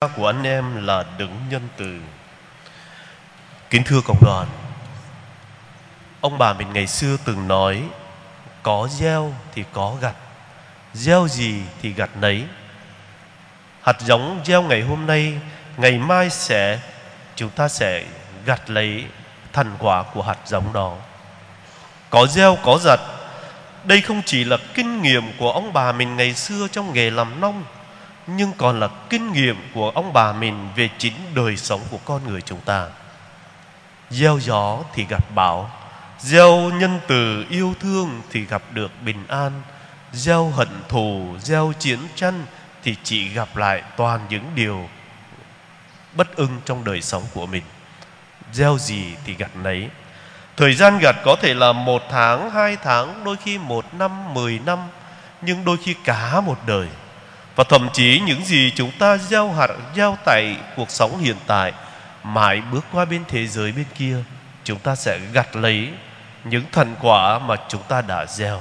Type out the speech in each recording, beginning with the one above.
của anh em là đấng nhân từ. Kính thưa cộng đoàn, ông bà mình ngày xưa từng nói có gieo thì có gặt, gieo gì thì gặt nấy. Hạt giống gieo ngày hôm nay, ngày mai chúng ta sẽ gặt lấy thành quả của hạt giống đó. Có gieo có gặt, đây không chỉ là kinh nghiệm của ông bà mình ngày xưa trong nghề làm nông, nhưng còn là kinh nghiệm của ông bà mình về chính đời sống của con người chúng ta. Gieo gió thì gặp bão, gieo nhân từ yêu thương thì gặp được bình an, gieo hận thù, gieo chiến tranh thì chỉ gặp lại toàn những điều bất ưng trong đời sống của mình. Gieo gì thì gặt nấy. Thời gian gặt có thể là 1 tháng, 2 tháng, đôi khi 1 năm, 10 năm, nhưng đôi khi cả một đời. Và thậm chí những gì chúng ta gieo tại cuộc sống hiện tại, mãi bước qua bên thế giới bên kia, chúng ta sẽ gặt lấy những thành quả mà chúng ta đã gieo.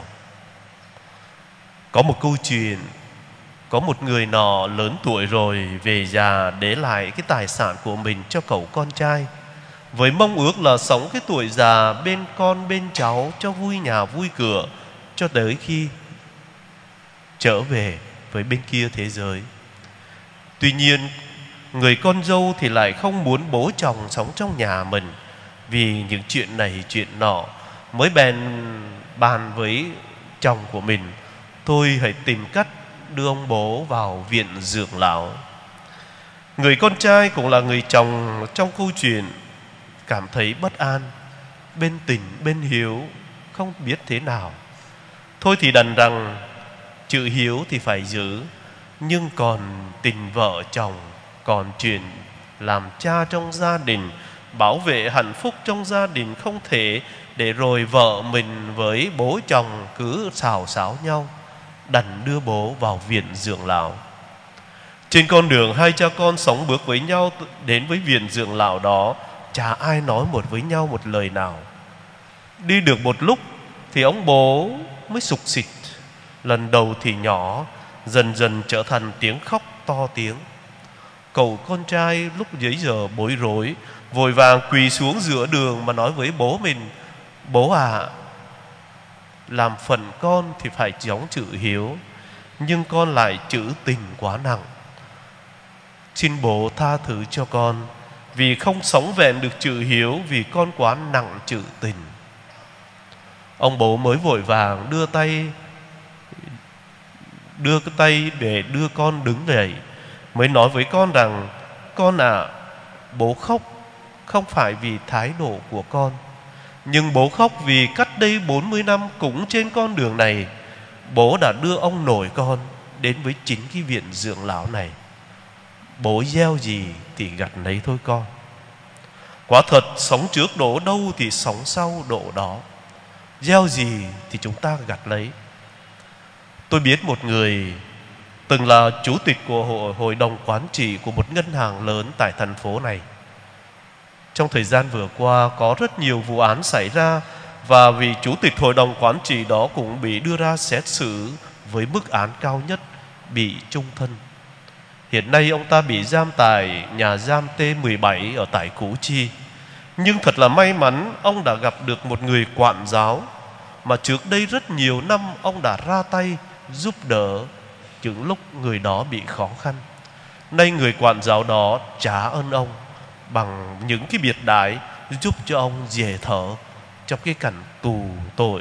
Có một câu chuyện, có một người nọ lớn tuổi rồi về già để lại cái tài sản của mình cho cậu con trai, với mong ước là sống cái tuổi già bên con bên cháu cho vui nhà vui cửa, cho tới khi trở về với bên kia thế giới. Tuy nhiên, người con dâu thì lại không muốn bố chồng sống trong nhà mình, vì những chuyện này chuyện nọ, mới bèn bàn với chồng của mình: thôi hãy tìm cách đưa ông bố vào viện dưỡng lão. Người con trai cũng là người chồng trong câu chuyện cảm thấy bất an, bên tình bên hiếu, không biết thế nào. Thôi thì đành rằng chữ hiếu thì phải giữ, nhưng còn tình vợ chồng, còn chuyện làm cha trong gia đình, bảo vệ hạnh phúc trong gia đình, không thể để rồi vợ mình với bố chồng cứ xào xáo nhau. Đành đưa bố vào viện dưỡng lão. Trên con đường hai cha con sống bước với nhau đến với viện dưỡng lão đó, chả ai nói với nhau một lời nào. Đi được một lúc thì ông bố mới sục sịch. Lần đầu thì nhỏ, dần dần trở thành tiếng khóc to tiếng. Cậu con trai lúc bấy giờ bối rối, vội vàng quỳ xuống giữa đường mà nói với bố mình: bố à, làm phần con thì phải giống chữ hiếu, nhưng con lại chữ tình quá nặng. Xin bố tha thứ cho con, vì không sống vẹn được chữ hiếu, vì con quá nặng chữ tình. Ông bố mới vội vàng đưa cái tay để đưa con đứng dậy, mới nói với con rằng: con à, bố khóc không phải vì thái độ của con, nhưng bố khóc vì cách đây 40 năm cũng trên con đường này, bố đã đưa ông nội con đến với chính cái viện dưỡng lão này. Bố gieo gì thì gặt nấy thôi con. Quả thật, sống trước đổ đâu thì sống sau đổ đó. Gieo gì thì chúng ta gặt lấy. Tôi biết một người từng là chủ tịch của hội đồng quản trị của một ngân hàng lớn tại thành phố này. Trong thời gian vừa qua có rất nhiều vụ án xảy ra, và vì chủ tịch hội đồng quản trị đó cũng bị đưa ra xét xử với mức án cao nhất, bị chung thân. Hiện nay ông ta bị giam tại nhà giam T17 ở tại Củ Chi. Nhưng thật là may mắn, ông đã gặp được một người quản giáo mà trước đây rất nhiều năm ông đã ra tay giúp đỡ những lúc người đó bị khó khăn. Nay người quản giáo đó trả ơn ông bằng những cái biệt đãi, giúp cho ông dễ thở trong cái cảnh tù tội.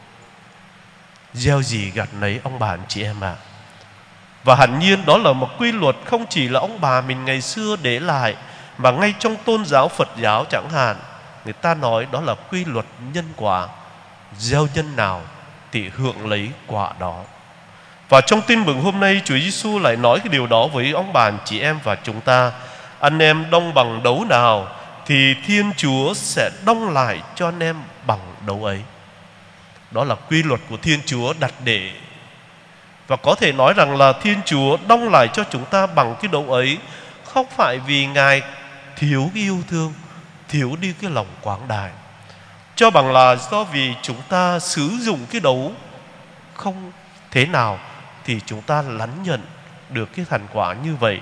Gieo gì gặt nấy ông bà anh chị em ạ. Và hẳn nhiên đó là một quy luật không chỉ là ông bà mình ngày xưa để lại, mà ngay trong tôn giáo Phật giáo chẳng hạn, người ta nói đó là quy luật nhân quả. Gieo nhân nào thì hưởng lấy quả đó. Và trong tin mừng hôm nay, Chúa Giêsu lại nói cái điều đó với ông bà anh chị em và chúng ta: anh em đông bằng đấu nào thì Thiên Chúa sẽ đông lại cho anh em bằng đấu ấy. Đó là quy luật của Thiên Chúa đặt để, và có thể nói rằng là Thiên Chúa đông lại cho chúng ta bằng cái đấu ấy, không phải vì Ngài thiếu cái yêu thương, thiếu đi cái lòng quảng đại, cho bằng là do vì chúng ta sử dụng cái đấu không thế nào thì chúng ta lắng nhận được cái thành quả như vậy.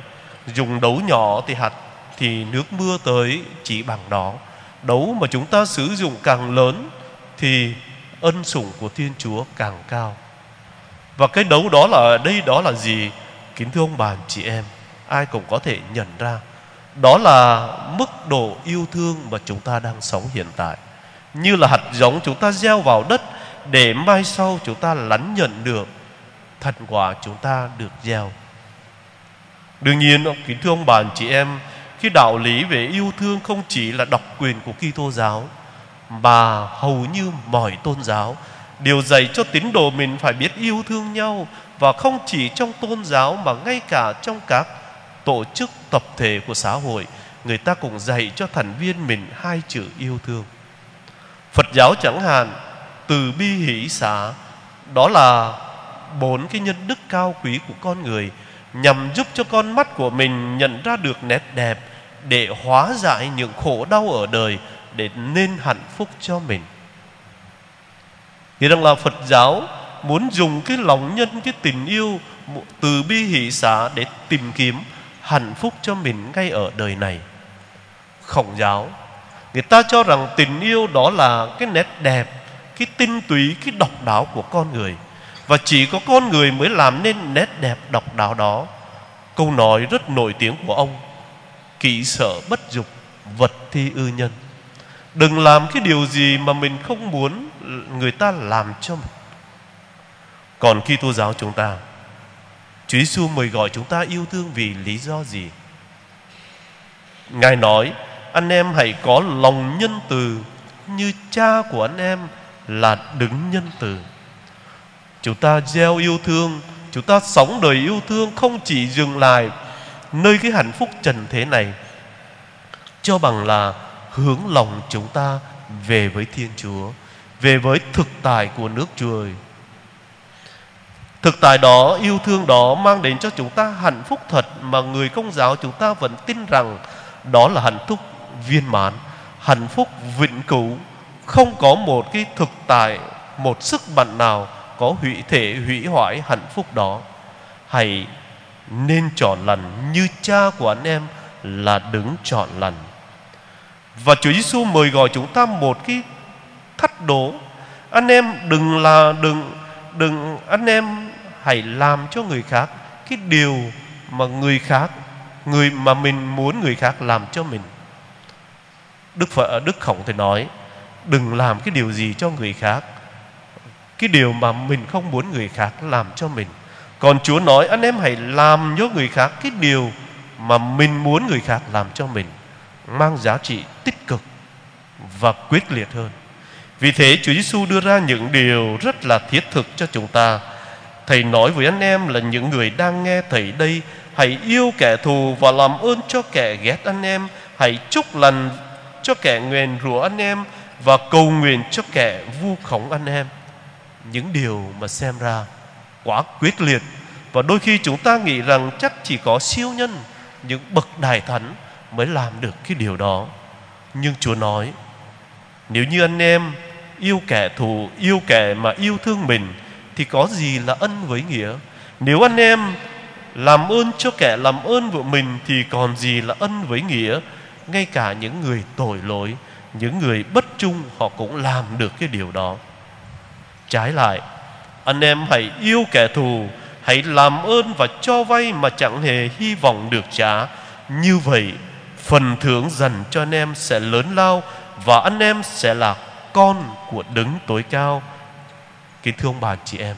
dùng đấu nhỏ thì nước mưa tới chỉ bằng đó. Đấu mà chúng ta sử dụng càng lớn thì ân sủng của Thiên Chúa càng cao. Và cái đấu đó là ở đây đó là gì? Kính thưa ông bà chị em, ai cũng có thể nhận ra, đó là mức độ yêu thương mà chúng ta đang sống hiện tại. Như là hạt giống chúng ta gieo vào đất, để mai sau chúng ta lãnh nhận được thành quả chúng ta được gieo. Đương nhiên, kính thưa ông bà chị em, cái đạo lý về yêu thương không chỉ là độc quyền của Kitô giáo, mà hầu như mọi tôn giáo đều dạy cho tín đồ mình phải biết yêu thương nhau. Và không chỉ trong tôn giáo mà ngay cả trong các tổ chức tập thể của xã hội, người ta cũng dạy cho thành viên mình hai chữ yêu thương. Phật giáo chẳng hạn, từ bi hỷ xả, đó là 4 cái nhân đức cao quý của con người, nhằm giúp cho con mắt của mình nhận ra được nét đẹp, để hóa giải những khổ đau ở đời, để nên hạnh phúc cho mình. Thì rằng là Phật giáo muốn dùng cái lòng nhân, cái tình yêu từ bi hỷ xả để tìm kiếm hạnh phúc cho mình ngay ở đời này. Khổng giáo, người ta cho rằng tình yêu đó là cái nét đẹp, cái tinh túy, cái độc đáo của con người, và chỉ có con người mới làm nên nét đẹp độc đáo đó. Câu nói rất nổi tiếng của ông: kỹ sở bất dục, vật thi ư nhân. Đừng làm cái điều gì mà mình không muốn người ta làm cho mình. Còn Kitô giáo chúng ta, Chúa Giêsu mời gọi chúng ta yêu thương vì lý do gì? Ngài nói: anh em hãy có lòng nhân từ như Cha của anh em là đấng nhân từ. Chúng ta gieo yêu thương, chúng ta sống đời yêu thương, không chỉ dừng lại nơi cái hạnh phúc trần thế này, cho bằng là hướng lòng chúng ta về với Thiên Chúa, về với thực tại của nước Trời. Thực tại đó, yêu thương đó mang đến cho chúng ta hạnh phúc thật mà người Công giáo chúng ta vẫn tin rằng đó là hạnh phúc viên mãn, hạnh phúc vĩnh cửu. Không có một cái thực tại, một sức mạnh nào có thể hủy hoại hạnh phúc đó. Hãy nên chọn lành như Cha của anh em là đấng chọn lành. Và Chúa Giêsu mời gọi chúng ta một cái thách đố: anh em đừng anh em hãy làm cho người khác cái điều mà người mà mình muốn người khác làm cho mình. Đức Khổng thì nói: đừng làm cái điều gì cho người khác, cái điều mà mình không muốn người khác làm cho mình. Còn Chúa nói: anh em hãy làm cho người khác cái điều mà mình muốn người khác làm cho mình, mang giá trị tích cực và quyết liệt hơn. Vì thế Chúa Giêsu đưa ra những điều rất là thiết thực cho chúng ta. Thầy nói với anh em là những người đang nghe Thầy đây: hãy yêu kẻ thù và làm ơn cho kẻ ghét anh em, hãy chúc lành cho kẻ nguyền rủa anh em, và cầu nguyện cho kẻ vu khống anh em. Những điều mà xem ra quá quyết liệt, và đôi khi chúng ta nghĩ rằng chắc chỉ có siêu nhân, những bậc đại thánh mới làm được cái điều đó. Nhưng Chúa nói: nếu như anh em yêu kẻ thù, yêu kẻ mà yêu thương mình, thì có gì là ân với nghĩa? Nếu anh em làm ơn cho kẻ làm ơn của mình, thì còn gì là ân với nghĩa? Ngay cả những người tội lỗi, những người bất trung, họ cũng làm được cái điều đó. Trái lại, anh em hãy yêu kẻ thù, hãy làm ơn và cho vay mà chẳng hề hy vọng được trả. Như vậy, phần thưởng dành cho anh em sẽ lớn lao, và anh em sẽ là con của Đấng Tối Cao. Kính thưa ông bà chị em,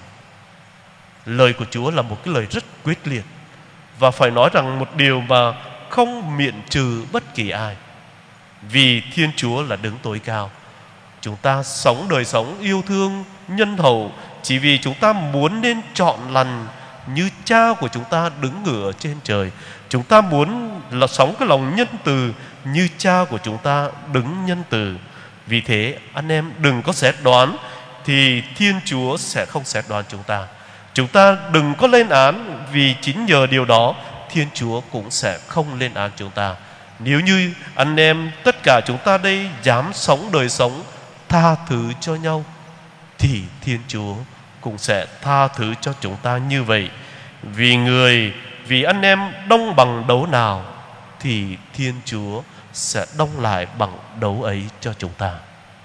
lời của Chúa là một cái lời rất quyết liệt, và phải nói rằng một điều mà không miễn trừ bất kỳ ai. Vì Thiên Chúa là Đấng Tối Cao, chúng ta sống đời sống yêu thương nhân hậu chỉ vì chúng ta muốn nên chọn lành như Cha của chúng ta đứng ngự ở trên trời. Chúng ta muốn là sống cái lòng nhân từ như Cha của chúng ta đứng nhân từ. Vì thế anh em đừng có xét đoán, thì Thiên Chúa sẽ không xét đoán chúng ta. Chúng ta đừng có lên án, vì chính nhờ điều đó Thiên Chúa cũng sẽ không lên án chúng ta. Nếu như anh em tất cả chúng ta đây dám sống đời sống tha thứ cho nhau, thì Thiên Chúa cũng sẽ tha thứ cho chúng ta như vậy. Vì người vì anh em đông bằng đấu nào thì Thiên Chúa sẽ đông lại bằng đấu ấy cho chúng ta.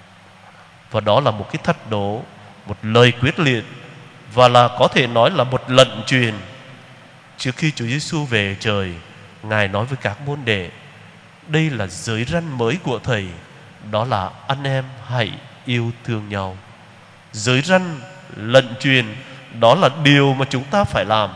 Và đó là một cái thách đố, một lời quyết liệt, và là có thể nói là một lệnh truyền. Trước khi Chúa Giêsu về trời, Ngài nói với các môn đệ: đây là giới răn mới của Thầy, đó là anh em hãy yêu thương nhau. Giới răn, lệnh truyền, đó là điều mà chúng ta phải làm,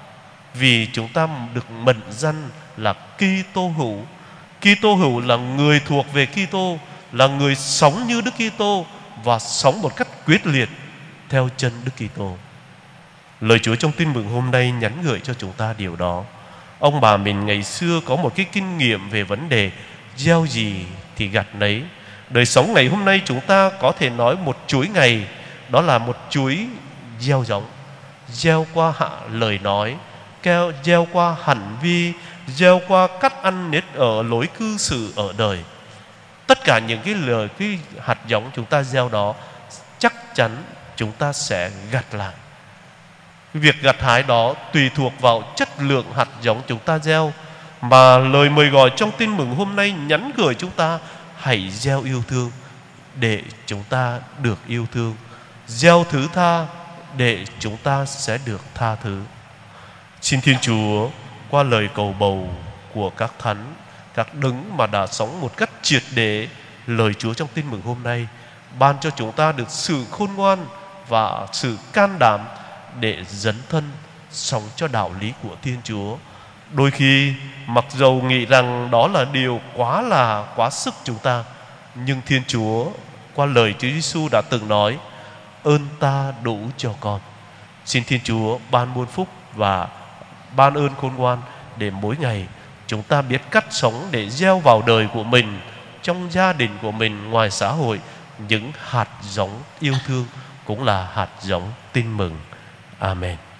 vì chúng ta được mệnh danh là Kitô hữu. Kitô hữu là người thuộc về Kitô, là người sống như Đức Kitô và sống một cách quyết liệt theo chân Đức Kitô. Lời Chúa trong tin mừng hôm nay nhắn gửi cho chúng ta điều đó. Ông bà mình ngày xưa có một cái kinh nghiệm về vấn đề gieo gì thì gặt nấy. Đời sống ngày hôm nay chúng ta có thể nói một chuỗi ngày, đó là một chuỗi gieo giống. Gieo qua lời nói, gieo qua hành vi, gieo qua cách ăn nết ở, lối cư xử ở đời. Tất cả những cái hạt giống chúng ta gieo đó, chắc chắn chúng ta sẽ gặt lại. Việc gặt hái đó tùy thuộc vào chất lượng hạt giống chúng ta gieo. Mà lời mời gọi trong tin mừng hôm nay nhắn gửi chúng ta: hãy gieo yêu thương để chúng ta được yêu thương, gieo thứ tha để chúng ta sẽ được tha thứ. Xin Thiên Chúa qua lời cầu bầu của các thánh, các đấng mà đã sống một cách triệt để lời Chúa trong tin mừng hôm nay, ban cho chúng ta được sự khôn ngoan và sự can đảm để dấn thân sống cho đạo lý của Thiên Chúa. Đôi khi mặc dầu nghĩ rằng đó là điều quá sức chúng ta, nhưng Thiên Chúa qua lời Chúa Giêsu đã từng nói: ơn ta đủ cho con. Xin Thiên Chúa ban muôn phúc và ban ơn khôn ngoan để mỗi ngày chúng ta biết cách sống để gieo vào đời của mình, trong gia đình của mình, ngoài xã hội, những hạt giống yêu thương, cũng là hạt giống tin mừng. Amen.